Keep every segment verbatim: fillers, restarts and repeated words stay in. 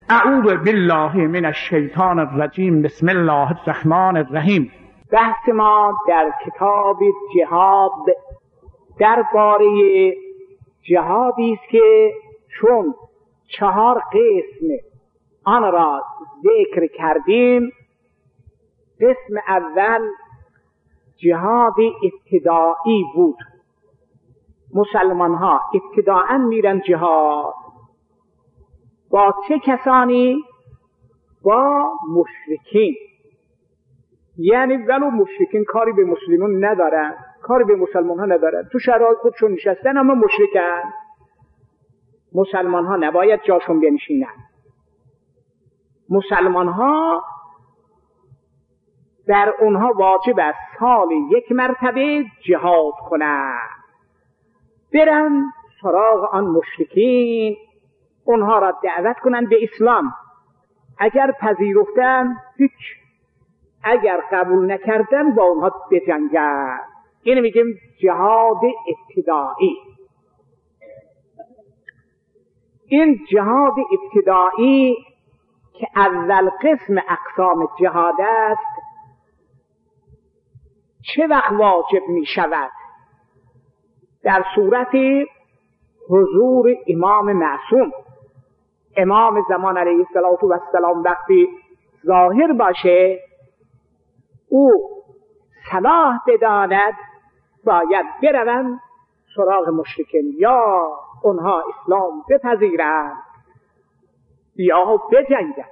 اعوذ بالله من الشیطان الرجیم. بسم الله الرحمن الرحیم. بحث ما در کتاب جهاد درباره جهادی است که چون چهار قسم آن را ذکر کردیم، قسم اول جهاد ابتدایی بود. مسلمان ها ابتداءً میرن جهاد. با چه کسانی؟ با مشرکین. یعنی ولو مشرکین کاری به مسلمون ندارن، کاری به مسلمان ها ندارن، تو شهرهای خودشون نشستن اما مشرکن. مسلمان ها نباید جاشون بنشینن. مسلمان ها در اونها واجب است سال یک مرتبه جهاد کنن، برن سراغ آن مشرکین، اونها را دعوت کنن به اسلام. اگر پذیرفتن هیچ، اگر قبول نکردن با اونها بجنگن. اینو میگیم جهاد ابتدایی. این جهاد ابتدایی که اول قسم اقسام جهاد است، چه وقت واجب می شود؟ در صورت حضور امام معصوم. امام زمان علیه السلام وقتی ظاهر باشه، او صلاح بداند، باید بروند سراغ مشرکین، یا اونها اسلام بپذیرند یا بجنگند.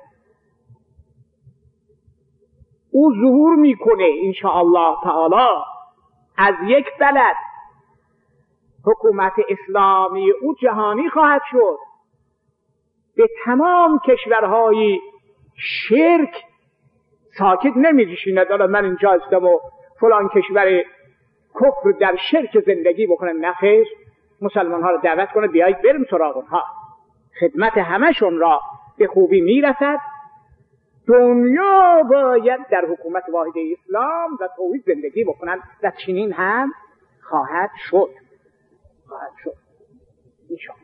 او ظهور میکنه انشاءالله تعالی از یک بلد. حکومت اسلامی او جهانی خواهد شد، به تمام کشورهای شرک ساکت نمی‌نشیند. حالا من اینجا هستم و فلان کشور کفر در شرک زندگی بکنن. نخیر، مسلمان ها را دعوت کنه بیایید بریم سراغ اونها. خدمت همشون را به خوبی میرسد. دنیا باید در حکومت واحده اسلام و توحید زندگی بکنن و چنین هم خواهد شد. خواهد شد ایشان.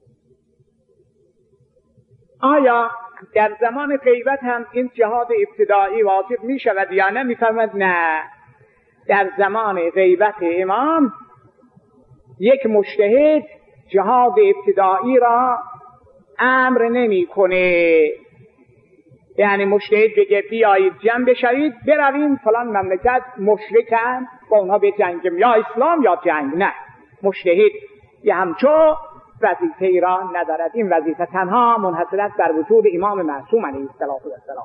آیا در زمان غیبت هم این جهاد ابتدایی واجب می شود یا نه؟ می فرمد نه. در زمان غیبت امام یک مجتهد جهاد ابتدایی را امر نمی کنه. یعنی مجتهد بگه بیایید جمع بشوید برویم فلان مملکت مشرکن با اونها به جنگیم، یا اسلام یا جنگ. نه، مجتهد یه همچو وظیفه ای را ندارد. این وظیفه تنها منحصر است بر وجود امام معصوم علیه السلام.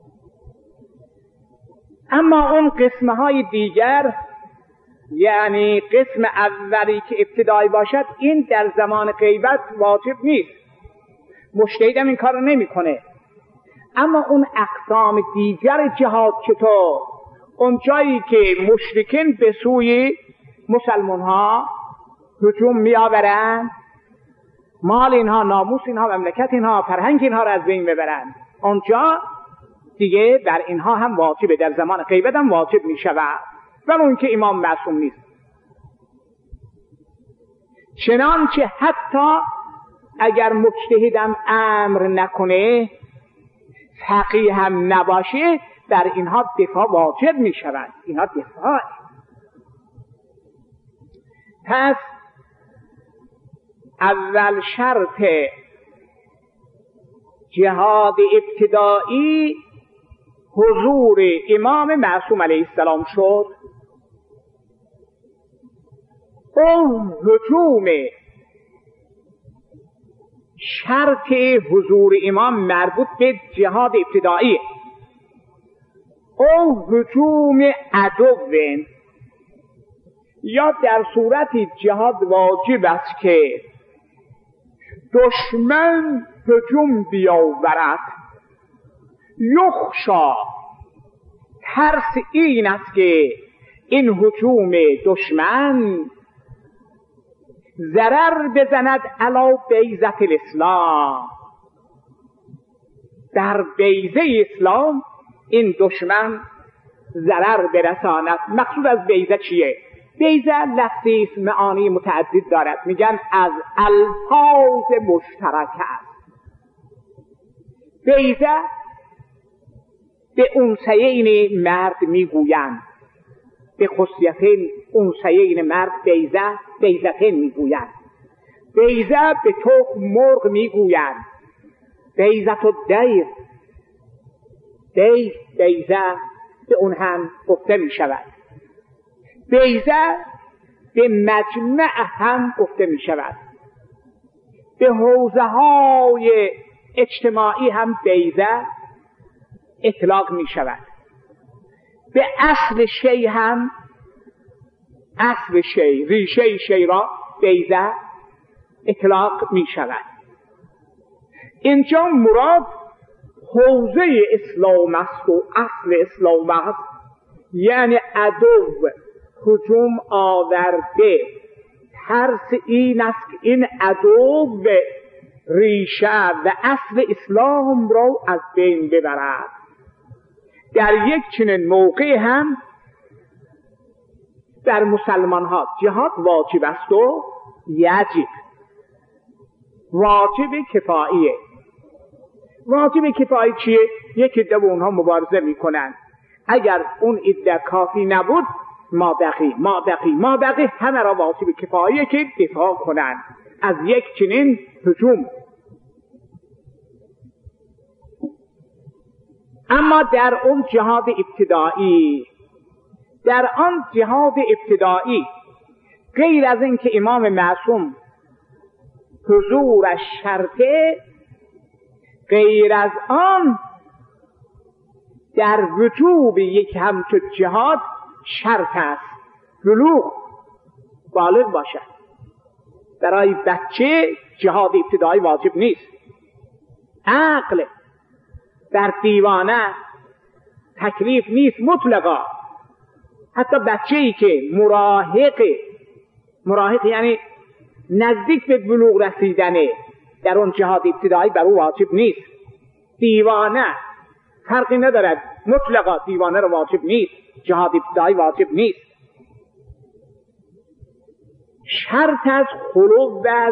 اما اون قسمه های دیگر، یعنی قسم اولی که ابتدایی باشد، این در زمان غیبت واجب نیست. مجتهد هم این کار رو نمی کنه. اما اون اقسام دیگر جهاد چطور؟ اون جایی که مشرکین به سوی مسلمان ها هجوم می آورند، مال اینها، ناموس اینها، مملکت اینها، فرهنگ اینها را از بین ببرند، اونجا دیگه در اینها هم واجبه. در زمان غیبت هم واجب می شود، ولی اون که امام معصوم نیست. چنانچه حتی اگر مجتهدم امر نکنه، فقیه هم نباشه، در اینها دفاع واجب می شود. اینها دفاع. پس اول شرط جهاد ابتدایی حضور امام معصوم علیه السلام شد. اون هجوم شرط حضور امام مربوط به جهاد ابتدایی. او هجوم عدو، یا در صورتی جهاد واجب است که دشمن هجوم بیاورد، یخشا، ترس این است که این هجوم دشمن ضرر بزند علی بیضة الاسلام، در بیضه اسلام این دشمن ضرر برساند. مقصود از بیضه چیه؟ بیضه لفظی است معانی متعدد دارد. میگن از الفاظ مشترک است. بیضه به انثیین مرد میگویند، به خصیتین انثیین مرد بیضه بیضتین میگویند. بیضه به تخم مرغ میگویند، بیضت الدیر، دیر بیضه به اون هم گفته میشود. بیضه به مجمع هم گفته میشود. به حوزه های اجتماعی هم بیضه اطلاق می شود. به اصل شی هم، اصل شی، ریشه شی را بیضه اطلاق می شود. اینجا مراد حوزه اسلام است و اصل اسلام است، یعنی عدو هجوم آورده ترس این است که این عدو ریشه و اصل اسلام را از بین ببرد. در یک چنین موقع هم در مسلمان ها جهاد واجب است و یجب، واجب کفاییه. واجب کفایی چیه؟ یکی دو اونها مبارزه میکنن، اگر اون عده کافی نبود ما بقی ما بقی ما بقی همه را واجب کفاییه که دفاع کنن از یک چنین هجوم. اما در اون جهاد ابتدایی، در آن جهاد ابتدایی غیر از این که امام معصوم حضورش شرطه، غیر از آن در وجوب یک همچون جهاد شرط است بلوغ، بالغ باشد. برای بچه جهاد ابتدایی واجب نیست. عقل در دیوانه تکلیف نیست مطلقا. حتی بچه‌ای که مراهق، مراهق یعنی نزدیک به بلوغ رسیدنه، در اون جهاد ابتدایی بر او واجب نیست. دیوانه فرقی ندارد، مطلقا دیوانه رو واجب نیست، جهاد ابتدایی واجب نیست. شرط از خلو از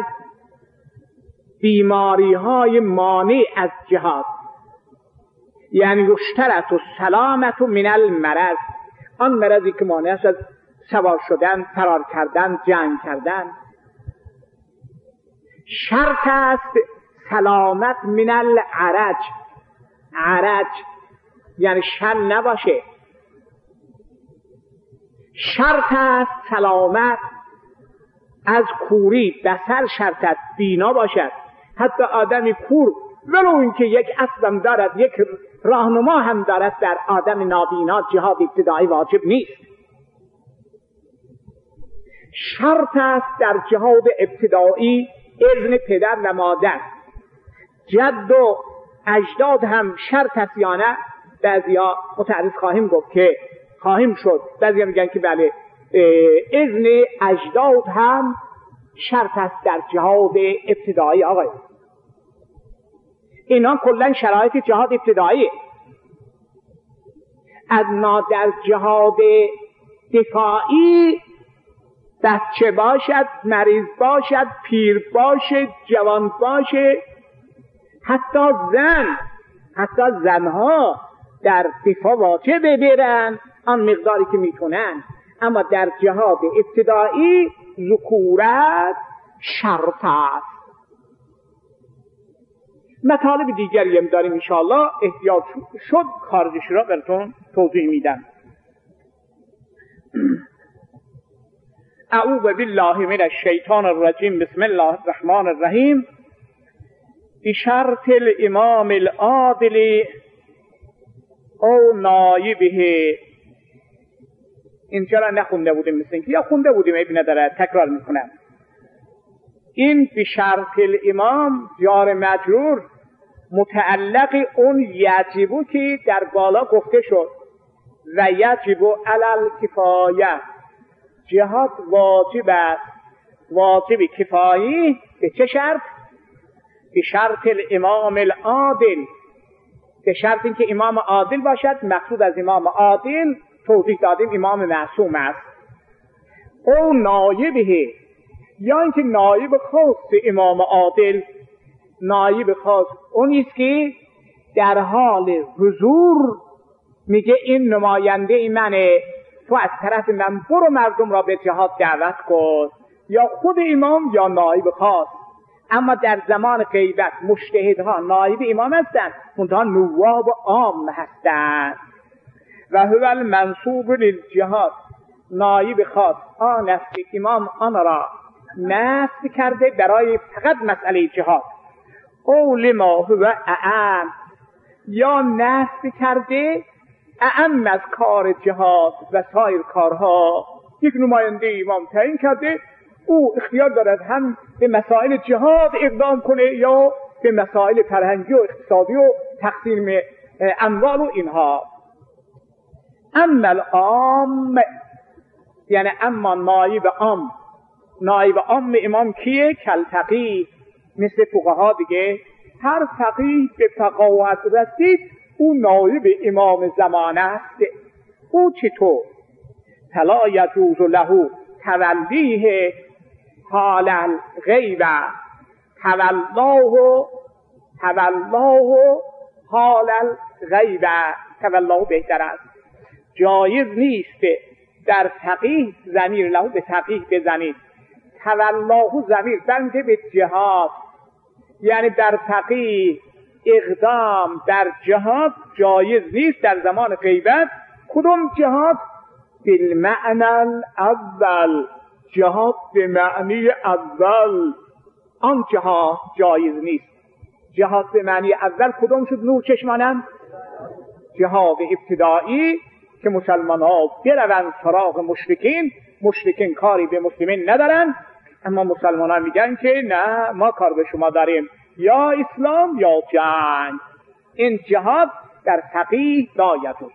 بیماری های مانع از جهاد، یعنی یشترط و سلامت من المرض، آن مرضی که مانع است از سوار شدن، فرار کردن، جنگ کردن. شرط است سلامت من العرج، عرج یعنی شل نباشه. شرط است سلامت از کوری، بصر شرط است بینا باشد. حتی آدمی کور ولو اینکه یک اسبم دارد، یک راهنما هم دارد، در آدم نابینا جهاد ابتدایی واجب نیست. شرط است در جهاد ابتدایی اذن پدر و مادر. جد و اجداد هم شرط است یا نه؟ بعضیا متعرض خواهیم گفت که خواهیم شد، بعضیا میگن که بله اذن اجداد هم شرط است در جهاد ابتدایی. آقای اینا کلا شرایط جهاد ابتدایی. اما در جهاد دفاعی بچه باشد، مریض باشد، پیر باشد، جوان باشد، حتی زن، حتی زنها در دفاع واجب برن آن مقداری که میتونن. اما در جهاد ابتدایی ذکورت شرط است. مطالب دیگری هم داریم انشاءالله، احتیاج شد خارجش را براتون توضیح میدم. اعوذ بالله من الشیطان الرجیم، بسم الله الرحمن الرحیم. بشرط الامام العادل او نایبه. اینجا را نخونده بودیم، مثل اینکه یا خونده بودیم، ابن نداره، تکرار میکنم. این بشرط الامام جار مجرور متعلق اون یجبو که در بالا گفته شد و یجبو علی الکفایه، جهاد واجب است، واجب کفایی. به چه شرط؟ به شرط الامام العادل، به شرط اینکه امام عادل باشد. مقصود از امام عادل توضیح دادیم امام معصوم است. او نایبه، یا اینکه نایب خاص امام عادل. نایب خاص اونیست که در حال حضور میگه این نماینده ای منه، تو از طرف من برو مردم را به جهاد دعوت کن، یا خود امام یا نایب خاص. اما در زمان غیبت مجتهدها نایب امام هستند، اونها نواب عام هستند. و هو المنصوب للجهاد، نایب خاص آن است که امام آن را نصب کرده برای فقط مسئله جهاد. او لما هو اعم، یا نصب کرده اعم از کار جهاد و سایر کارها. یک نماینده امام تعیین کرده، او اختیار دارد هم به مسائل جهاد اقدام کنه یا به مسائل فرهنگی و اقتصادی و تقسیم اموال و اینها. اما العام، یعنی اما نایب عام، نایب عام امام کیه؟ کالفقیه، مثل فقها دیگه. هر فقیه به فقاهت رسید او نایب امام زمان است. او چطور؟ فلا یجوز له تولیه حال الغیبه، تولاه تولاه حال الغیبه، تولاه بهتر است. جایز نیست در فقیه ضمیر له به فقیه بزنید، تولاه ضمیر برمیگرده به جهاد، یعنی در فقیه اقدام در جهاد جایز نیست در زمان غیبت. کدوم جهاد؟ بالمعنی الاول، جهاد به معنی اول، آن جهاد جایز نیست. جهاد به معنی اول کدوم شد نور چشمانم؟ جهاد ابتدایی که مسلمان ها بروند سراغ مشرکین، مشرکین کاری به مسلمین ندارن، اما مسلمان ها میگن که نه ما کار به شما داریم، یا اسلام یا جنگ. این جهاد در فقیه لا یجوز.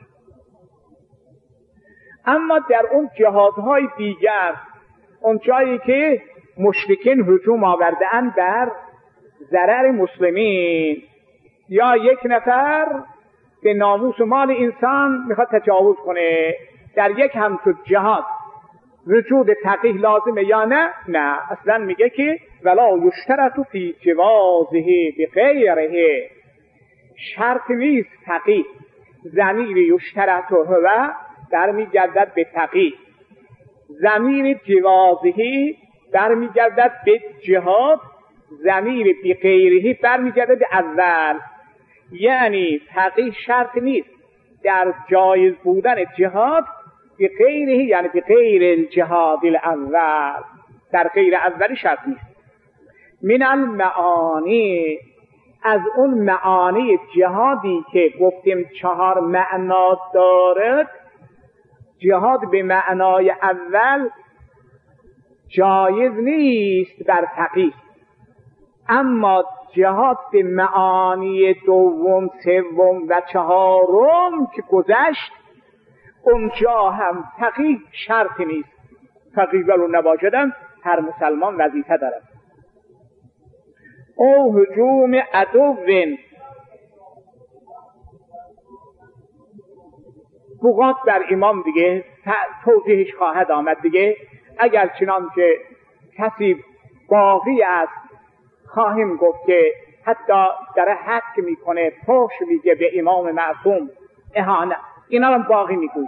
اما در اون جهادهای دیگر، اون جایی که مشرکین هجوم آورده اند بر ضرر مسلمین، یا یک نفر به ناموس و مال انسان میخواد تجاوز کنه، در یک همچون جهاد وجود فقیه لازمه یا نه؟ نه، اصلا میگه که ولا یشترط فی جوازه بغیره، شرط نیست فقیه. ضمیر یشترط هو در میگردد به فقیه، ضمیر جوازه در میگردد به جهاد، ضمیر بغیره بر میگردد به اول. یعنی فقیه شرط نیست در جایز بودن جهاد به غیره، یعنی به غیر الجهاد الاول، در غیر اولی شرط نیست. من المعانی، از اون معانی جهادی که گفتیم چهار معنا دارد، جهاد به معنای اول جایز نیست بر فقیه، اما جهاد به معانی دوم، سوم و چهارم که گذشت، اونجا هم فقیه شرط نیست. فقیه ولو نباشدم هر مسلمان وظیفه دارد. او هجوم عدو، بغات بر امام دیگه توضیحش خواهد آمد دیگه. اگر چنان که کسی باقی است، خواهیم گفت که حتی در حق میکنه، فحش میگه به امام معصوم، اهانت، اینا رو باقی میگوید.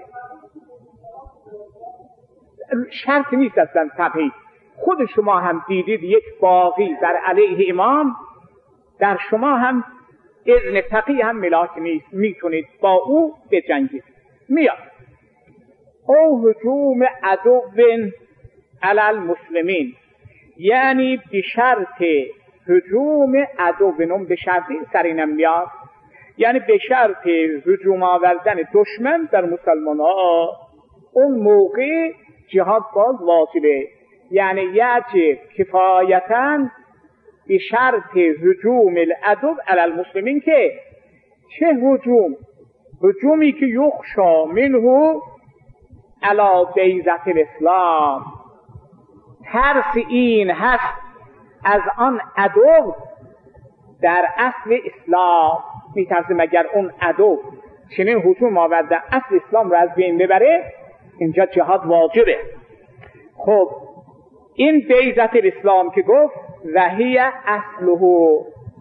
شرط نیست اصلا فقیه. خود شما هم دیدید یک باقی بر علیه امام، در شما هم اذن فقیه هم ملاک نیست، میتونید با او بجنگید. میاد او هجوم عدو علی المسلمین، یعنی به شرط هجوم عدو، نم به شرطی سرینم میاد، یعنی به شرط هجوم آوردن دشمن در مسلمان ها، اون موقع جهاد باز واجبه. یعنی یجب کفایتاً به شرط هجوم العدو علی المسلمین. که چه هجوم؟ هجومی که یخشا منه علی بیضة الاسلام، ترس این هست از آن عدو در اصل اسلام. میترسه مگر اون عدو چنین هجوم آورده اصل اسلام رو از بین ببره، اینجا جهاد واجبه. خب این بیضة الاسلام که گفت وهی اصله،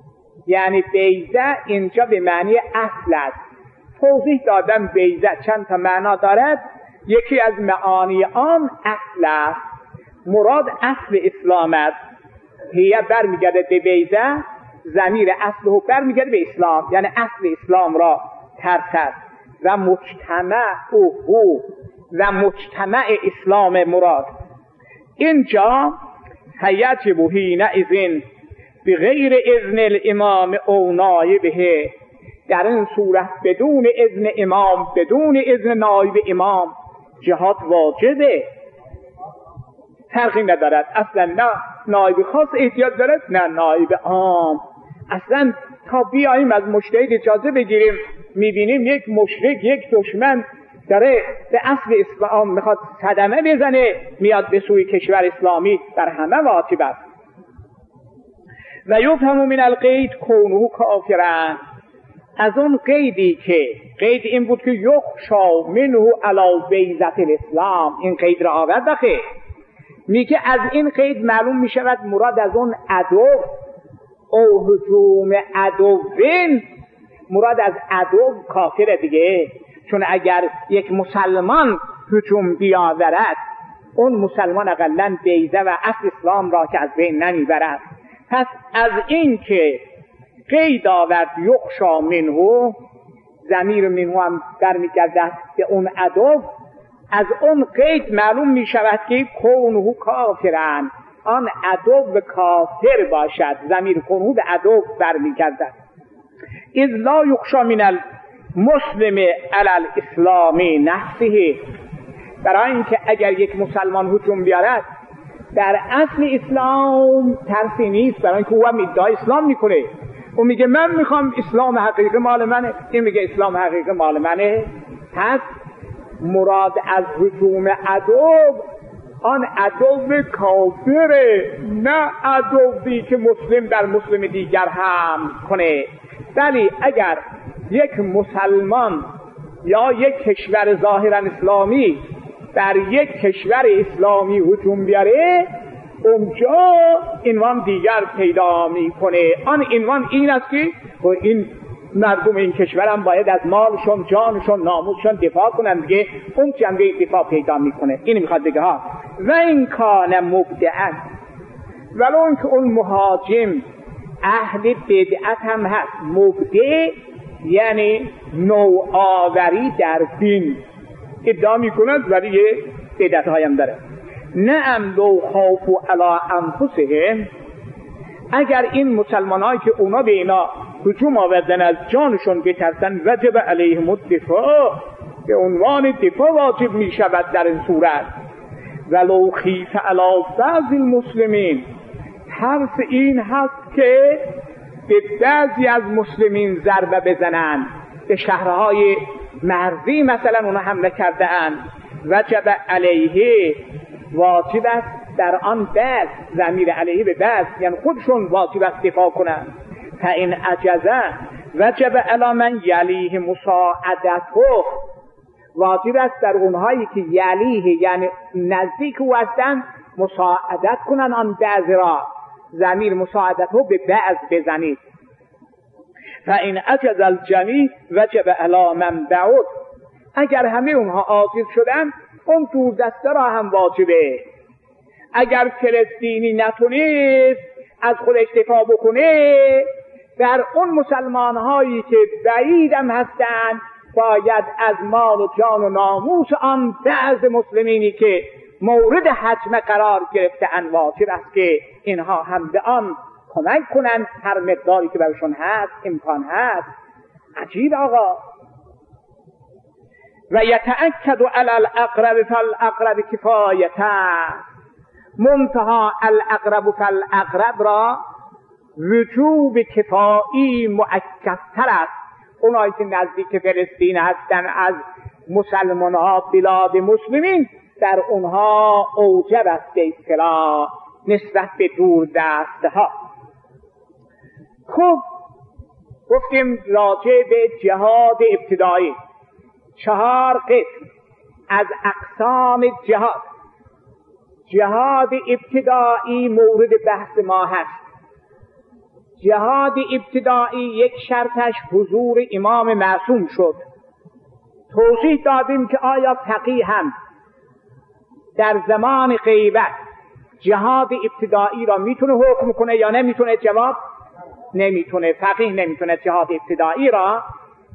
یعنی بیضه اینجا به معنی اصل است. توضیح دادم بیضه چند تا معنا دارد. یکی از معانی آن اصل است. مراد اصل اسلام است. هیه برمیگرده به بیضه، ضمیر اصل او برمیگرده به اسلام، یعنی اصل اسلام را ترسد. و مجتمع او او و مجتمع اسلام مراد. اینجا فیجب حینئذ بغیر اذن الامام او نایبه، در این صورت بدون اذن امام، بدون اذن نایب امام جهاد واجبه، فرقی ندارد. اصلا نه نایب خاص احتیاج دارد نه نایب عام. اصلا تا بیاییم از مجتهد اجازه بگیریم، میبینیم یک مشرک، یک دشمن داره به اصل اسلام میخواد صدمه بزنه، میاد به سوی کشور اسلامی، در همه واجب است. و یفهم من القید کونه کافرا، از اون قیدی که قید این بود که یخشا منه علی بیضة الاسلام، این قید را آورد بخیر، میگه از این قید معلوم میشود مراد از اون عدو او هجوم عدوین، مراد از عدو کافر دیگه. چون اگر یک مسلمان هجوم بیاورد، اون مسلمان اقلن بیضه و اصل اسلام را که از بین نمیبرد. پس از این که قید آورد یخشا منه، ضمیر منه هم برمیگردد به اون عدو، از اون قید معلوم می شود که کونه کافرن، آن عدو کافر باشد. ضمیر کونه به عدو برمیگردد. اذ لا یخشا من المسلم علی الاسلام نفسه، برای اینکه اگر یک مسلمان هجوم بیارد در اصل اسلام ترسی نیست، برای اینکه او هم ادعای اسلام میکنه، او میگه من میخوام اسلام حقیقی مال منه، این میگه اسلام حقیقی مال منه. پس مراد از هجوم عدو آن عدو کافره، نه عدوی که مسلم در مسلم دیگر هم کنه. ولی اگر یک مسلمان یا یک کشور ظاهرا اسلامی در یک کشور اسلامی هجوم بیاره، اونجا عنوان دیگر پیدا میکنه. آن عنوان این است که این مردم این کشورم باید از مالشون، جانشون، ناموسشون دفاع کنن دیگه، اون جنبه دفاع پیدا میکنه. این میخواد بگه ها و این کان مبدعا، ولو اینکه اون مهاجم اهل بدعت هم هست. مبدع یعنی نوآوری در دین ادعا میکند ولی یه بدعت هایم داره. نعم لو خوفوا علی انفسهم، اگر این مسلمان هایی که اونا به اینا هجوم آوردن از جانشون بترسن، وجب علیهم الدفاع، به عنوان دفاع واجب می شود در این صورت. ولو خیف علی بعض المسلمین، ترس این هست که به بعضی از مسلمین ضربه بزنن، به شهرهای مرزی مثلا اونا حمله کرده اند، وجب علیه، واجب است در آن بعض، ضمیر علیه به بعض یعنی خودشون واجب است دفاع کنن. فإن عجزه وجب علی من یلیه مساعدته، واجب است در اونهایی که یلیه یعنی نزدیک او هستند مساعدت کنن آن بعض را، ضمیر مساعدته به بعض بزنید. فإن عجز الجمیع وجب علی من بعد، اگر همه اونها عاجز شدن اون دور دسته را هم واجبه. اگر فلسطینی نتونست از خودش دفاع بکنه، در اون مسلمان هایی که بعیدم هستند باید از مال و جان و ناموس آن بعض مسلمینی که مورد حجم قرار گرفته‌اند واجب است که اینها هم به آن کمک کنند هر مقداری که برشون هست، امکان هست. عجیب آقا. و یتأکد علی الاقرب فالاقرب کفایته، منتها الاقرب فالاقرب را وجوب کفایی مؤکدتر است. اونایی که نزدیک فلسطین هستن از مسلمان ها بلاد مسلمین، در اونها اوجب است به اصطلاح نسبت به دور دست ها. خب گفتیم راجع به جهاد ابتدایی چهار قسم از اقسام جهاد. جهاد ابتدایی مورد بحث ما هست. جهاد ابتدایی یک شرطش حضور امام معصوم شد. توضیح دادیم که آیا فقیه هم در زمان غیبت جهاد ابتدایی را میتونه حکم کنه یا نمیتونه؟ جواب نمیتونه. فقیه نمیتونه جهاد ابتدایی را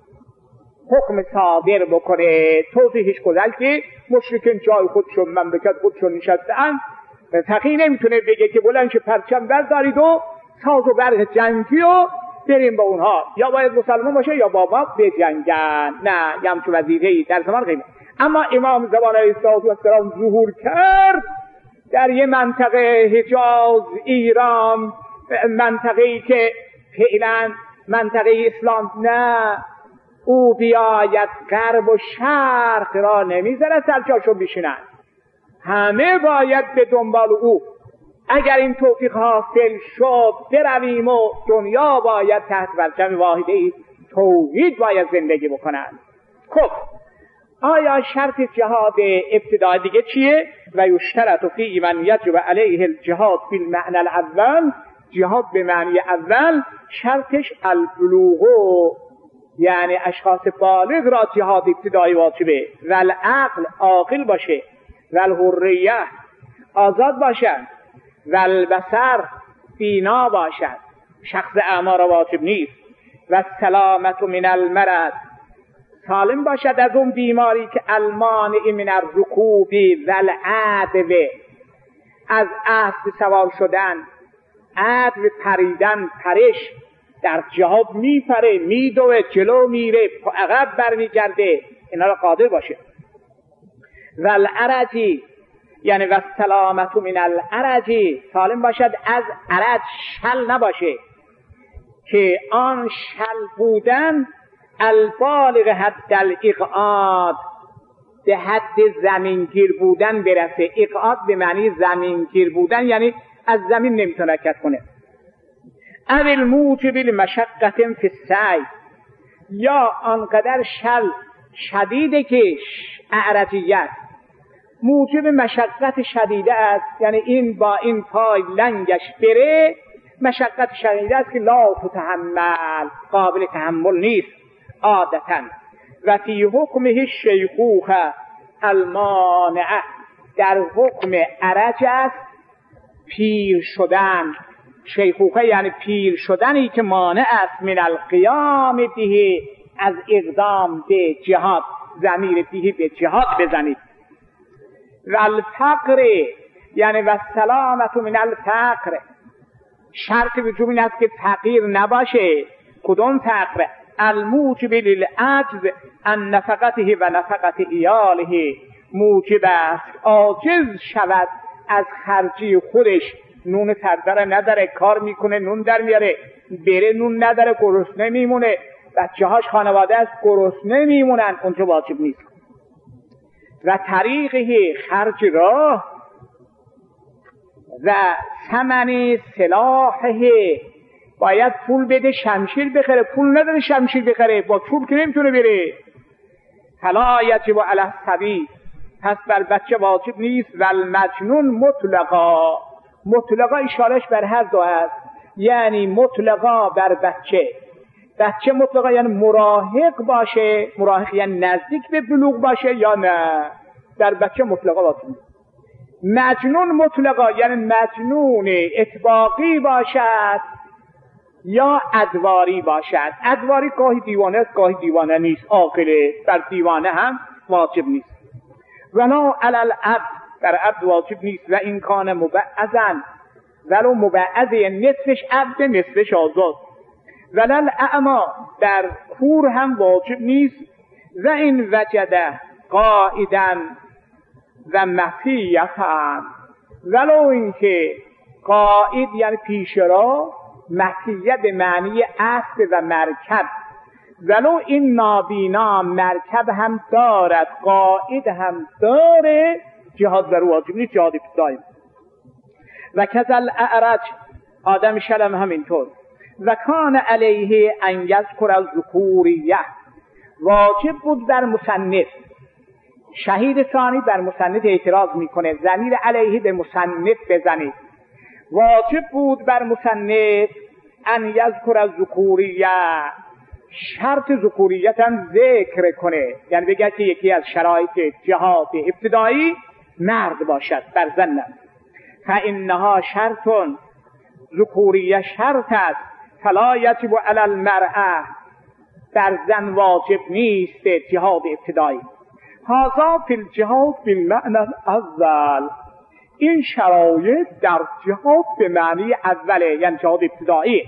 حکم صادر بکنه. توضیحش گذشت که مشرکین جای خودشون مملکت خودشون نشستن، فقیه نمیتونه بگه که بلند شه پرچم بردارید و ساز و برق جنگی و بریم با اونها، یا باید مسلمان باشه یا با ما بجنگن. نه، یه همچون وظیفه‌ای در زمان غیبت. اما امام زمان علیه السلام ظهور کرد در یه منطقه حجاز، ایران، منطقه‌ای که فعلا منطقه اسلام، نه، او بیاید غرب و شرق را نمیذاره سرجاشو بشینن، همه باید به دنبال او. اگر این توفیق حاصل شد برویم و دنیا باید تحت پرچم واحده توحید باید زندگی بکنن. خب آیا شرط جهاد ابتدایی دیگه چیه؟ و یشترط فی من یجب علیه الجهاد بالمعنی الاول، جهاد به معنی اول شرطش البلوغ، یعنی اشخاص بالغ را جهاد ابتدایی واجبه، و العقل عاقل باشه، و الحریه آزاد باشد، و البصر بینا باشد، شخص اعما را واجب نیست، و السلامت من المرض سالم باشد از اون بیماری که المانع من الرکوب و العدو، از اسب سوار شدن، عدو پریدن، پرش، در جهاد میپره، میدوه، جلو میره، عقب برمیگرده، اینا را قادر باشه. و العرجی یعنی و السلامت من العرجی سالم باشد از عرج، شل نباشه که آن شل بودن البالغ حد الاقعاد، به حد زمینگیر بودن برسه. اقعاد به معنی زمینگیر بودن، یعنی از زمین نمیتونه حرکت کنه. اول موجب المشقت فی السعی، یا آنقدر شل شدیده که اعرجیت موجب مشقت شدیده است، یعنی این با این پای لنگش بره مشقت شدیده است که لا تتحمل، قابل تحمل نیست عادتا. و فی حکمه شیخوخه المانعه، در حکم عرج است پیر شدن. شیخوخه یعنی پیر شدنی که مانع است من القیام به، از اقدام به جهاد، ضمیر به به جهاد بزنید. و الفقر یعنی و السلامت من الفقر، شرط وجوب این است که فقیر نباشه. کدوم فقر؟ الموجب للعجز عن نفقته و نفقت ایاله، موجب است عاجز شود از خرجی خودش. نون سردر نداره، کار میکنه نون در میاره، بره نون نداره گرسنه میمونه، بچه هاش خانواده است گرسنه میمونن، اونجا واجب نیست. و طریقه خرج راه و ثمن سلاحه، باید پول بده شمشیر بخره، پول نداره شمشیر بخره، با پول که نمیتونه بره. فلا یجب علی الصبی، پس بر بچه واجب نیست. و المجنون مطلقا، مطلقا اشارش بر هر دو است، یعنی مطلقا بر بچه، بچه مطلقا یعنی مراهق باشه، مراهق یعنی نزدیک به بلوغ باشه یا نه، در بچه مطلقا واجب نیست. مجنون مطلقا یعنی مجنون اطباقی باشد یا ادواری باشد. ادواری گاهی دیوانه است گاهی دیوانه نیست، عاقله، بر دیوانه هم واجب نیست. ولا علی العبد، در عبد واجب نیست. و این کان مبعضا، ولو مبعض نصفش عبد نصفش آزاد. ولا الاعما، در کور هم واجب نیست. و این وجده قائدا و مفیتا، ولو اینکه قائد یعنی پیشرا، مفیه به معنی اسب و مرکب، ولو این نابینا مرکب هم دارد قائد هم داره، جهاد بر واجب نیست، جهاد ابتدایی. و کذل اعرج، آدم شلم همینطور. و کان علیه ان یذکر الذکوریه، واجب بود بر مصنف. شهید ثانی بر مصنف اعتراض میکنه، ضمیر علیه به مصنف بزنید. واجب بود بر مصنف ان یذکر الذکوریه، شرط ذکوریت هم ذکر کنه، یعنی بگه که یکی از شرایط جهاد ابتدایی مرد باشد بر زن. فانها شرط، ذکوریه شرط است، فلا یجب علی المرأة، بر زن واجب نیست جهاد ابتدایی. هذا فی الجهاد بالمعنی الاول، این شرایط در جهاد به معنی اوله، یعنی جهاد ابتدایی.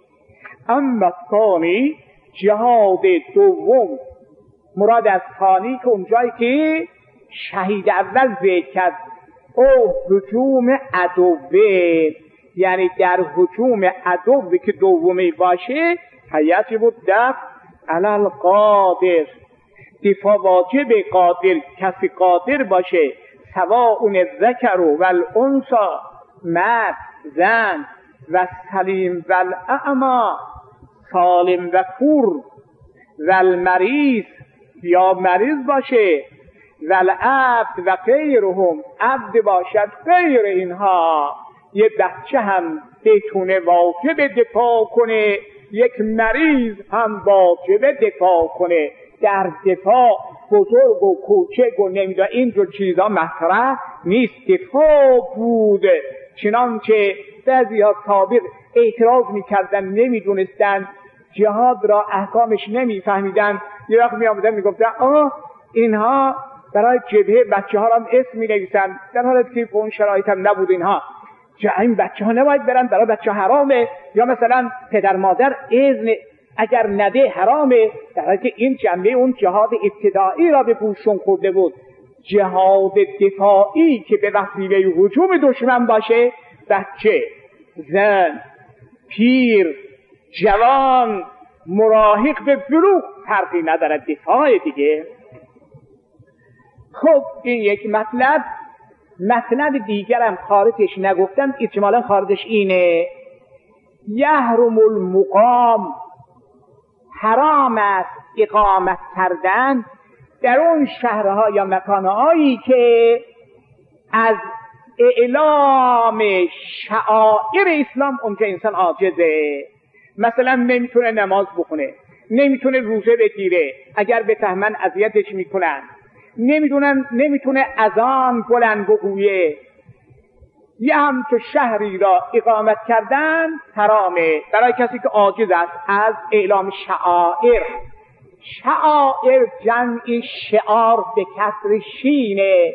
اما ثانی، جهاد دوم، مراد از ثانی که اونجایی که شهید اول ذکر کرد، او هجوم عدوه، یعنی در هجوم عدوه که دومی باشه، یجب الدفع علی القادر، دفاع واجب قادر، کسی قادر باشه، سواء الذکر و الانثی، مرد زن، و سلیم و الاعمی، سالم و کور، و المریض یا مریض باشه، و العبد و غیرهم، عبد باشد غیر اینها. یه بچه هم بتونه واجب دفاع کنه، یک مریض هم واجب دفاع کنه. در دفاع بزرگ و کوچک و نمیدونم اینجور چیزا مطرح نیست، دفاع بوده. چنانچه بعضی ها سابق اعتراض میکردن، نمیدونستن جهاد را، احکامش نمیفهمیدن. یه وقت میامدن میگفتن آه اینها برای جبهه بچه ها را هم اسم مینویسن، در حالت که اون شرایط هم نبود. اینها این بچه ها نباید برن، برای بچه ها حرامه، یا مثلا پدر مادر اذن اگر نده حرامه، در حالی که این جنبه اون جهاد ابتدایی را به پوشون خورده بود. جهاد دفاعی که به وسیله هجوم دشمن باشه، بچه، زن، پیر، جوان، مراهق به بلوغ فرقی ندارد، دفاع دیگه. خب این یک مطلب. مطلب دیگرم خارجش نگفتم، اجمالا خارجش اینه: یحرم المقام، حرام است اقامت کردن در اون شهرها یا مکانهایی که از اعلام شعائر اسلام اونجا انسان عاجزه. مثلا نمیتونه نماز بخونه، نمیتونه روزه بگیره اگر بفهمن اذیتش میکنن، نمیدونن نمیتونه اذان بلند بگویه. یه همچون شهری را اقامت کردن حرامه برای کسی که عاجز است از اعلام شعائر. شعائر جمع شعار به کسر شینه.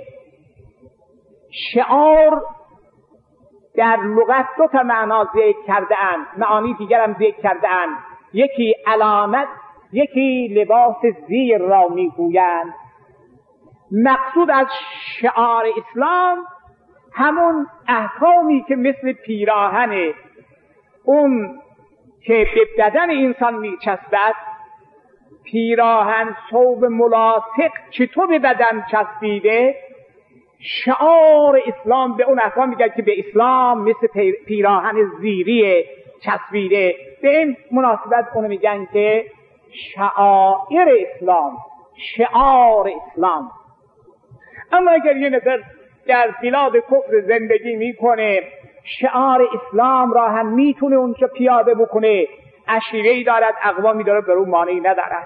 شعار در لغت دو تا معنا ذکر کرده اند، معانی دیگر هم ذکر کرده اند. یکی علامت، یکی لباس زیر را میگویند. مقصود از شعار اسلام همون احکامی که مثل پیراهن اون که به بدن انسان میچسبد، پیراهن ثوب ملاصق چطور به بدن چسبیده، شعار اسلام به اون احکام میگه که به اسلام مثل پیراهن زیری چسبیده. به این مناسبت اونو میگن که شعائر اسلام، شعار اسلام. اما اگر یه نفر در بلاد کفر زندگی میکنه، شعار اسلام را هم میتونه اونجا پیاده بکنه، عشیره‌ای دارد، اقوامی دارد، برای مانعی ندارد.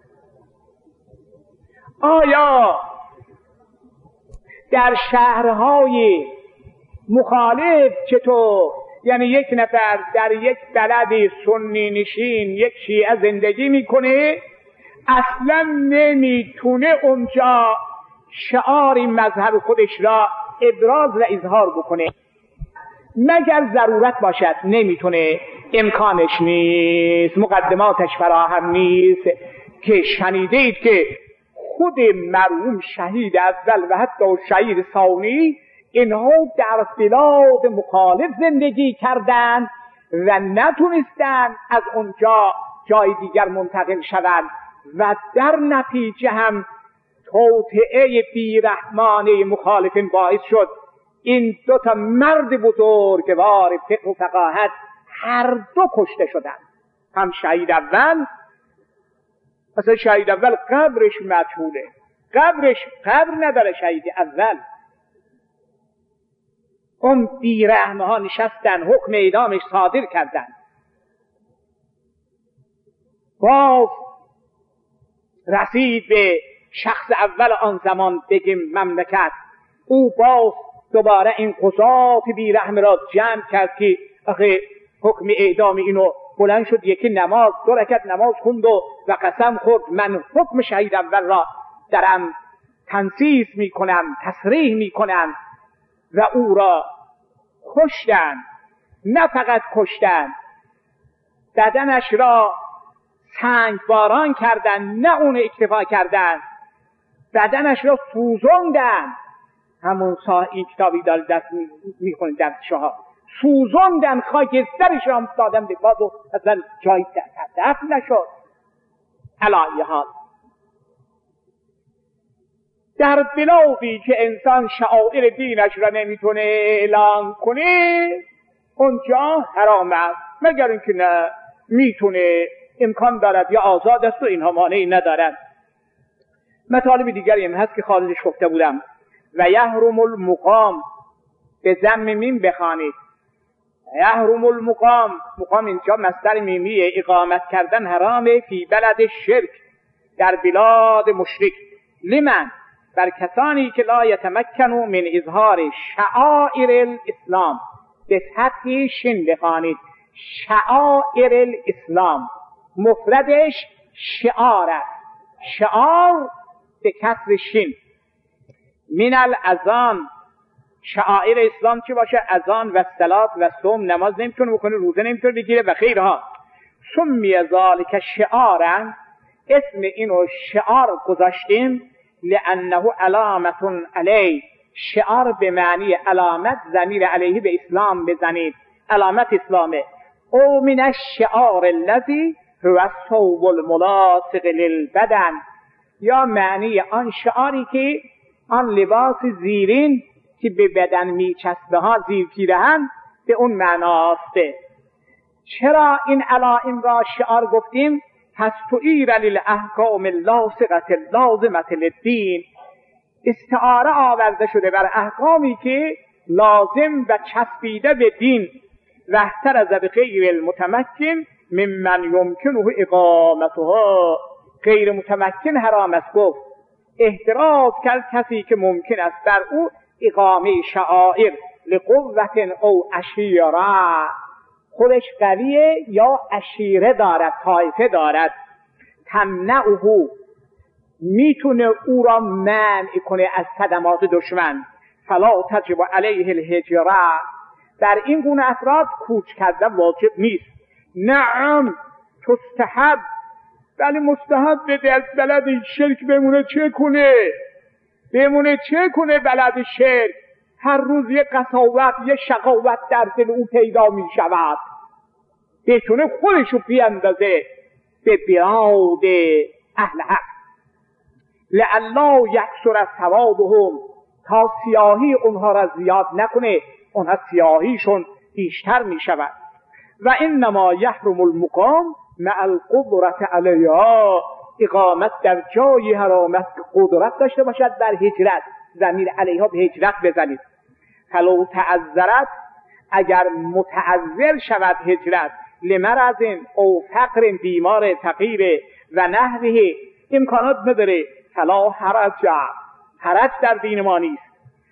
آیا در شهرهای مخالف چطور؟ یعنی یک نفر در یک بلد سنی نشین، یک شیعه زندگی میکنه، اصلا نمیتونه اونجا شعار مذهب خودش را ابراز و اظهار بکنه مگر ضرورت باشد. نمیتونه، امکانش نیست، مقدماتش فراهم نیست. که شنیدید که خود مرحوم شهید اول و حتی شهید ثانی اینها در بلاد مخالف زندگی کردند و نتونستند از اونجا جای دیگر منتقل شوند و در نتیجه هم توطئه بیرحمانه مخالفین باعث شد این دو تا مرد بزرگوار فقه و فقاهت هر دو کشته شدند. هم شهید اول، مثلا شهید اول قبرش مجهوله، قبرش قبر نداره. شهید اول اون بیرحمه ها نشستن، حکم اعدامش صادر کردن. باز رسید به شخص اول آن زمان بگیم مملکت. او باز دوباره این قضات بیرحم را جمع کرد که آخه حکم اعدام اینو بلند شد، یکی نماز دو رکعت نماز خوند و, و قسم خورد من حکم شهید اول را درم تنصیص میکنم، تصریح میکنم و او را کشتن. نه فقط کشتن، بدنش را سنگ باران کردن، نه اون اکتفا کردن، بدنش را سوزوندن. همون سا این کتابی داره دست میخونید در شها سوزوندن، خاکسترش را دادن به باد و اصلا جایی دفن نشد. علایه حال در بلادی که انسان شعائر دینش را نمیتونه اعلان کنه اونجا حرام است، مگر اینکه نه میتونه، امکان دارد یا آزاد است و اینها مانعی ندارد. مطالب دیگری هم هست که خارجش گفته بودم. و یحرم المقام به ضم میم بخوانید. یحرم المقام، مقام اینجا مصدر میمیه، اقامت کردن حرامه. فی بلد شرک، در بلاد مشرک. لمن، بر کسانی که لا یتمکنوا من اظهار شعائر الاسلام. به فتح شین بخوانید. شعائر الاسلام مفردش شعار است، شعار به کسر شین. من الاذان، شعائر اسلام چی باشه؟ اذان و صلات و صوم، نماز نمیتونه بکنه، روزه نمیتونه بگیره و غیرها. سمی ذالک شعارا، اسم اینو شعار گذاشتیم لانه علامت علی. شعار به معنی علامت، ضمیر علیه به اسلام بزنید، علامت اسلامه. او من الشعار الذی هو الثوب الملاصق للبدن، یا معنی آن شعاری که آن لباس زیرین که به بدن میچسبه ها، زیر پیرهن، به اون معناسته. چرا این علائم را شعار گفتیم؟ پس تعیر للاحکام اللاصقه اللازمه للدین، استعاره آورده شده بر احکامی که لازم و چسبیده به دین. و احترز بغیر المتمکن ممن یمکنه اقامتها، غیر متمکن حرام است گفت. احتراز کرد کسی که ممکن است در او اقامه شعائر لقوت او عشیره، خودش قویه یا عشیره دارد، طایفه دارد. تمنعه، میتونه او را منع کنه از صدمات دشمن. فلا تجب علیه الهجره، در این گونه افراد کوچ کردن واجب نیست. نعم تستحب، ولی مستحب به از بلد شرک بمونه. چه کنه؟ بمونه چه کنه بلد شرک؟ هر روز یه قساوت، یه شقاوت در دل او پیدا می شود. بتونه خودشو بیندازه به بلاد اهل حق. لعلا یکسر ثوابهم، تا سیاهی اونها را زیاد نکنه، اونها سیاهیشون بیشتر می شود. و انما یحرم المقام مع القدرت علیها، اقامت در جای حرام است که قدرت داشته باشد بر هجرت. ضمیر علیها به هجرت بزنید. فلو تعذرت، اگر متعذر شود هجرت، لمرض او فقر، بیمار فقیر و نحوه، امکانات نداره، فلا حرج، حرج در دین ما نیست.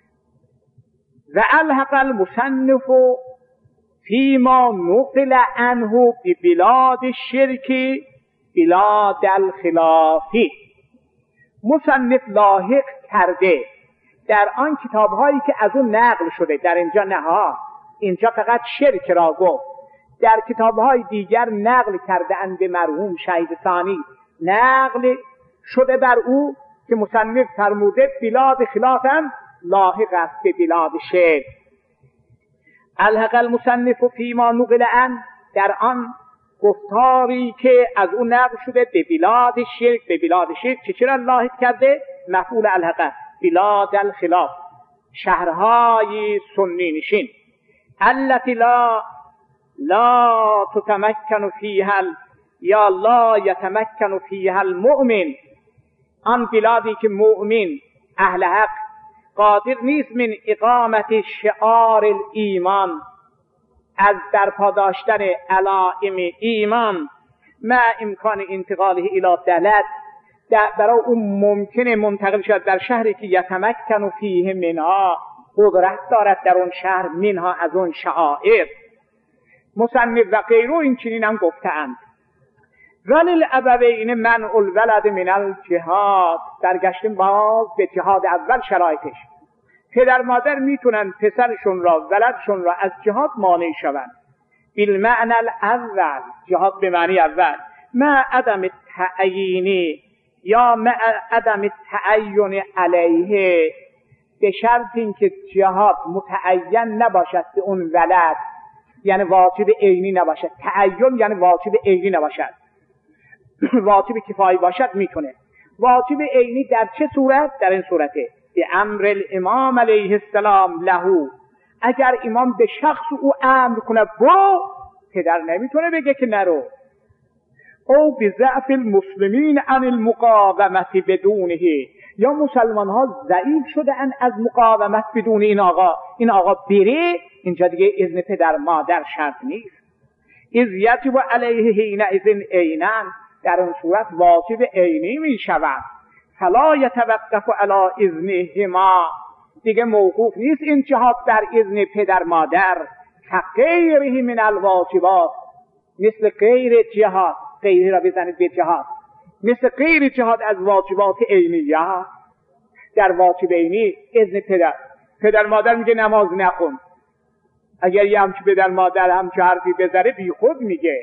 و الحق المصنف فیما نقل عنه ببلاد الشرک بلاد الخلافی، مصنف لاحق کرده در آن کتاب‌هایی که از اون نقل شده. در اینجا نه ها، اینجا فقط شرک را گفت. در کتاب‌های دیگر نقل کرده اند مرحوم شهید ثانی، نقل شده بر او که مصنف فرموده بلاد خلافم لاحق است به بلاد شرک. الحق المصنف فیما نقل عنه، در آن گفتاری که از اون نقل شده به بلاد شرک، به بلاد شرک چه چرا لاحق کرده؟ مفعول الحق، بلاد الخلاف، شهرهای سنی نشین. التي لا لا تتمکن فیها یا لا یتمکن فیها المؤمن، آن بلادی که مؤمن اهل حق قادر نیست من اقامت شعار الایمان، از برپا داشتن علائم ایمان، مع امکان انتقاله الی بلد، برای اون ممکنه منتقل شد در شهری که یتمکن فیه منها، قدرت دارد در اون شهر، منها از اون شعائر. مصنف و غیره این چنین هم گفتند. ولی الابوین منع الولد من الجهاد، برگشتیم باز به جهاد اول شرایطش. پدر مادر میتونن پسرشون را، ولدشون را از جهاد مانع شوند. بالمعنى الاول، جهاد به معنی اول، مع عدم تعیینی یا مع عدم تعین علیه، به شرط اینکه جهاد متعین نباشد به اون ولد، یعنی واجب عینی نباشد. تعین یعنی واجب عینی نباشد، واجب کفایی باشد میتونه. واجب عینی در چه صورت؟ در این صورته به امر الامام علیه السلام لهو، اگر امام به شخص او امر کنه برو، پدر نمیتونه بگه که نرو. او بضعف المسلمین عن المقاومت بدونه، یا مسلمان ها ضعیف شدن از مقاومت بدون این آقا، این آقا بره، اینجا دیگه اذن پدر مادر شرط نیست. اذ یجب علیه حینئذ عینن، در اون صورت واجب عینی می شود. فلا یتوقف علی اذنهما، دیگه موقوف نیست این جهاد بر اذن پدر مادر. فغیره من الواجبات، مثل غیر جهاد، غیره را بزنید به جهاد، مثل غیر جهاد از واجبات عینیه. در واجب عینی اذن پدر، پدر مادر میگه نماز نخون، اگر یه همچه پدر مادر همچه حرفی بذاره بی خود میگه.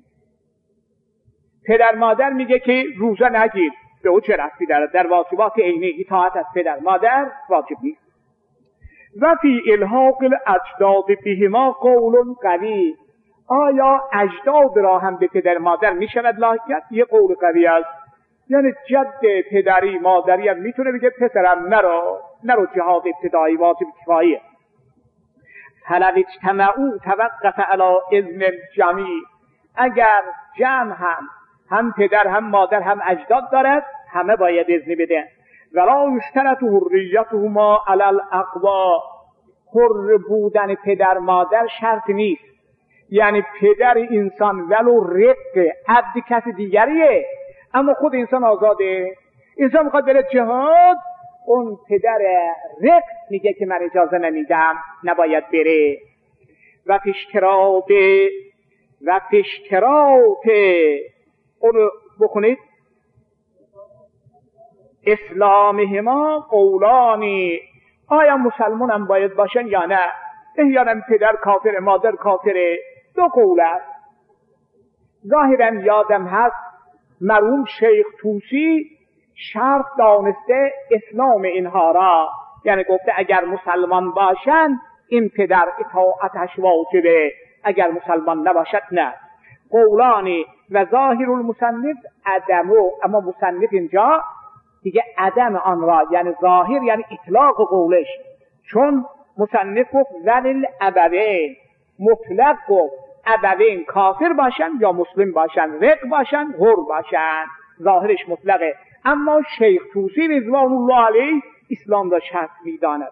پدر مادر میگه که روزه نگیر، به او چه رفتی داره؟ در واجبات عینی اطاعت از پدر مادر واجب نیست. و فی الحاق الاجداد بهما قول قوی، آیا اجداد را هم به پدر مادر میشود لاحقیت؟ یه قول قوی است، یعنی جد پدری مادری هم میتونه بگه پسرم نرو، نرو جهاد ابتدایی واجب کفاییه. فلو اجتمعوا توقف علی اذن الجمیع، اگر جمع هم هم پدر هم مادر هم اجداد دارد، همه باید اذن بدن. ولا یشترط حریتهما علی الاقوا، حر بودن پدر مادر شرط نیست، یعنی پدر انسان ولو رق عبد کسی دیگریه، اما خود انسان آزاده. انسان میخواد بره جهاد، اون پدر رق میگه که من اجازه نمیدم، نباید بره. و پیشتراط و پیشتراط اونو بخونید، اسلامهما قولانی، آیا مسلمان هم باید باشن یا نه؟ احیانا پدر کافر مادر کافره، دو قول است. ظاهرا یادم هست مرحوم شیخ طوسی شرط دانسته اسلام اینها را، یعنی گفته اگر مسلمان باشن این پدر اطاعتش واجبه، اگر مسلمان نباشد نه. قولانی و ظاهر المصنف عدمو، اما مصنف اینجا دیگه عدم آن را، یعنی ظاهر یعنی اطلاق قولش، چون مصنف گفت ولیل ابوین، مطلق گفت ابوین کافر باشن یا مسلم باشن، رق باشن حر باشن، ظاهرش مطلقه. اما شیخ طوسی رضوان الله علیه اسلام را شرط میداند.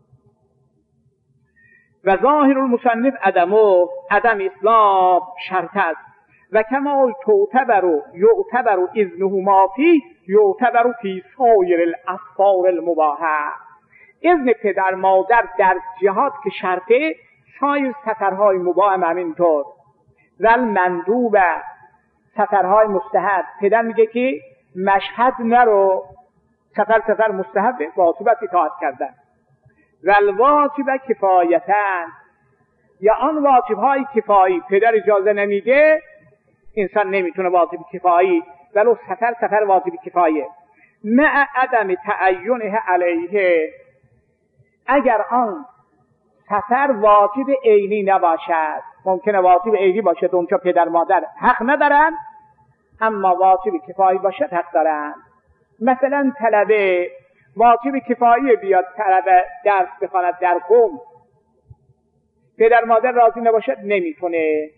و ظاهر المصنف عدمو، عدم اسلام شرط است. و کما تعتبر و یعتبر اذنهما فی یعتبر فی سایر الاسفار المباحه، اذن پدر مادر در جهاد که شرطه، سایر سفرهای مباح هم همینطور. ول مندوب، سفرهای مستحب، پدر میگه که مشهد نرو، سفر سفر مستحبه، واجبت اطاعت کردن. ول واجب کفایتن، یا آن واجبهای کفایی پدر اجازه نمیده، انسان نمیتونه واجب کفایی، ولو سفر سفر واجب کفایه. مع عدم تعینه علیه، اگر آن سفر واجب عینی نباشد، ممکنه واجب عینی باشد اونجا پدر مادر حق ندارن، اما واجب کفایی باشد حق دارن. مثلا طلبه واجب کفایی بیاد طلبه درس بخواند در قم، پدر مادر راضی نباشد نمیتونه.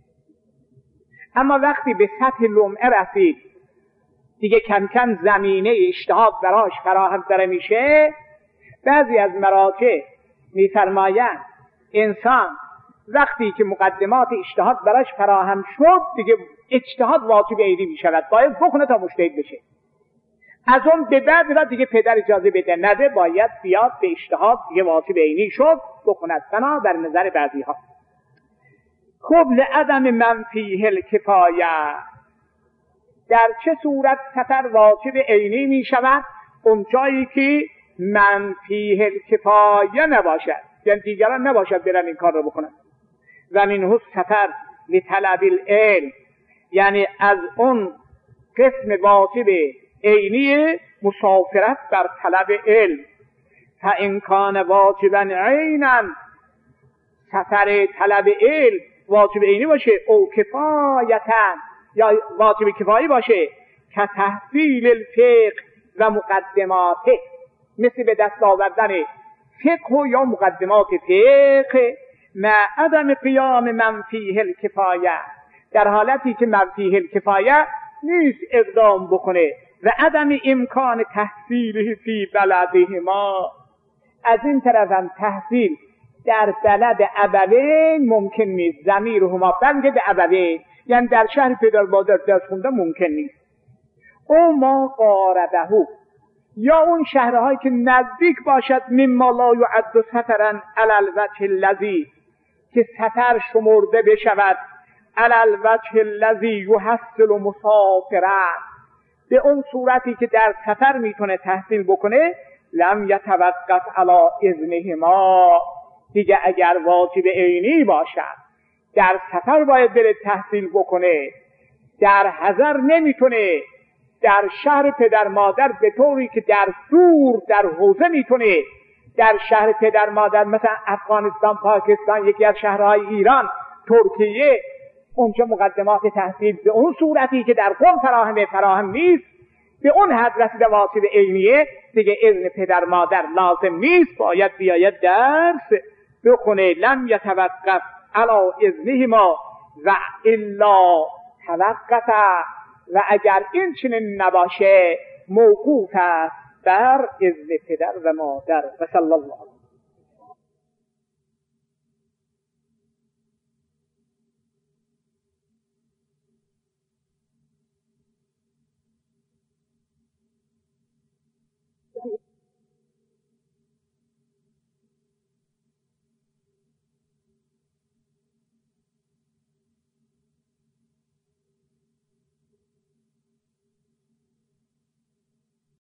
اما وقتی به سطح لمعه رسید، دیگه کم کم زمینه اجتهاد براش فراهم داره میشه، بعضی از مراجع میفرمایند انسان وقتی که مقدمات اجتهاد براش فراهم شد دیگه اجتهاد واجب عینی می شود، باید بخونه تا مجتهد بشه. از اون به بعد را دیگه پدر اجازه بده نده، باید بیاد به اجتهاد دیگه واجب عینی شد بخوند بنا در نظر بعضی ها. خب لعدم من فیه الکفایه، در چه صورت سفر واجب عینی می شود؟ اون جایی که من فیه الکفایه نباشد، یعنی دیگران نباشد برن این کار رو بکنن. و منه سفر لطلب العلم، یعنی از اون قسم واجب عینی مسافرت بر طلب علم. فان کان واجبا عینا، سفر طلب علم واجب عینی باشه، او کفایتا یا واجب کفایی باشه، که تحصیل الفقه و مقدماته، مثل به دست آوردن فقه یا مقدمات فقه، مع عدم قیام من فیه الکفایه، در حالتی که من فیه الکفایه نیست اقدام بکنه، و عدم امکان تحصیله فی بلدهما، از این طرف هم تحصیل در بلد ابوین ممکن نیست. ضمیر هما برمیگرده به ابوین، یعنی در شهر پدر مادر درس خوندن ممکن نیست. او ما قاربه، یا اون شهرهایی که نزدیک باشد، مما لا یعد سفرا علی الوجه الذی، که سفر شمرده بشود علی الوجه الذی یحصل مسافرا، به اون صورتی که در سفر میتونه تحصیل بکنه، لم یتوقف علی اذنهما، دیگه اگر واجب عینی باشد در سفر باید بره تحصیل بکنه، در حضر نمیتونه، در شهر پدر مادر به طوری که در دور در حوزه میتونه، در شهر پدر مادر مثلا افغانستان، پاکستان، یکی از شهرهای ایران، ترکیه، اونجا مقدمات تحصیل به اون صورتی که در قم فراهمه فراهم نیست، به اون حد رسیده واجب عینیه، دیگه اذن پدر مادر لازم نیست، باید بیاید درس بخونه. لم یتوقف علی اذنهما و الا توقف، و اگر این چنین نباشه موقوف است بر اذن پدر و مادر. و صلی الله